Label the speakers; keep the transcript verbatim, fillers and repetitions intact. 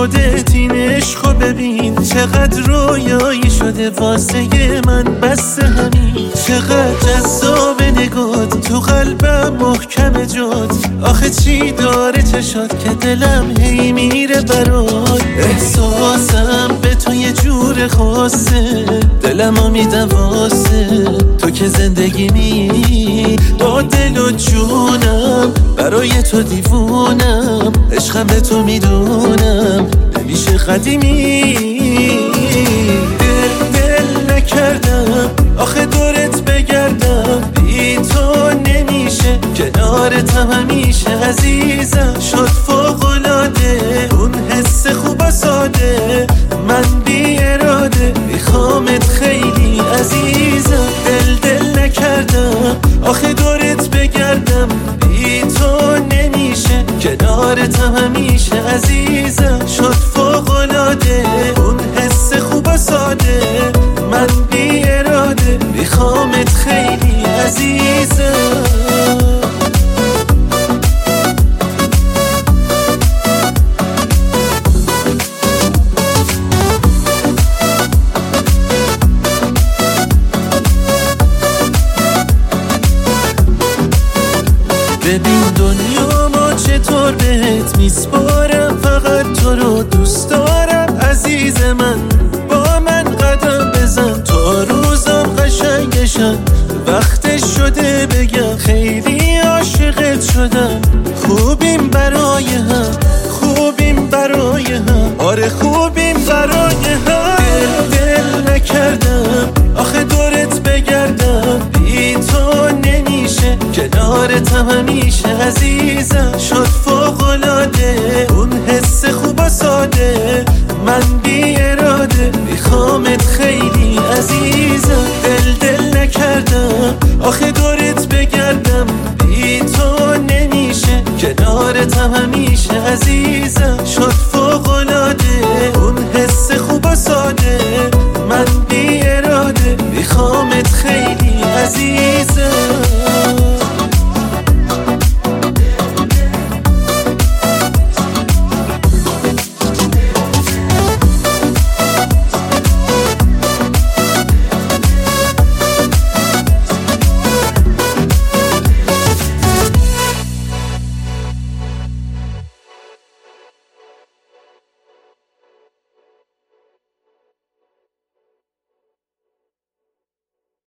Speaker 1: خودت این عشقو ببین، چقدر رویایی شده واسه من، بس همین چقدر جذاب نگات، تو قلبم محکم جات. آخه چی داره چشات که دلم هی میره برات، احساسم به تو یه جور خاصه، دلمو میدم واسه تو که زندگی می، با دل و جونم برای تو دیوونم، عشقم به تو میدونم نمیشه قدیمی. دل دل نکردم آخه دورت بگردم، بی تو نمیشه کنارتم همیشه عزیزم. شد فوق‌العاده اون حس خوب و ساده، من بی اراده میخوامت خیلی عزیزم. دل دل نکردم آخه دورت بگردم، بی تو نمیشه کنارتم همیشه عزیزم. شد فوق‌العاده اون حس خوب و ساده، من بی اراده میخوامت خیلی عزیزم. ببین دنیا ما چطور بهت میسپارم، فقط تو رو دوست دارم عزیز من. با من قدم بزن تا روزم قشنگشن، وقتش شده بگم خیلی عاشقت شدم. خوبیم برای هم، خوبیم برای هم، آره خوبیم برای هم. دل دل نکردم آخه دورت بگردم، بی تو نمیشه کنارتم همیشه عزیزم. شد فوق‌العاده اون حس خوب و ساده، من بی اراده میخوامت خیلی عزیزم. دل دل نکردم آخه دورت بگردم، بی تو نمیشه کنارتم همیشه عزیزم.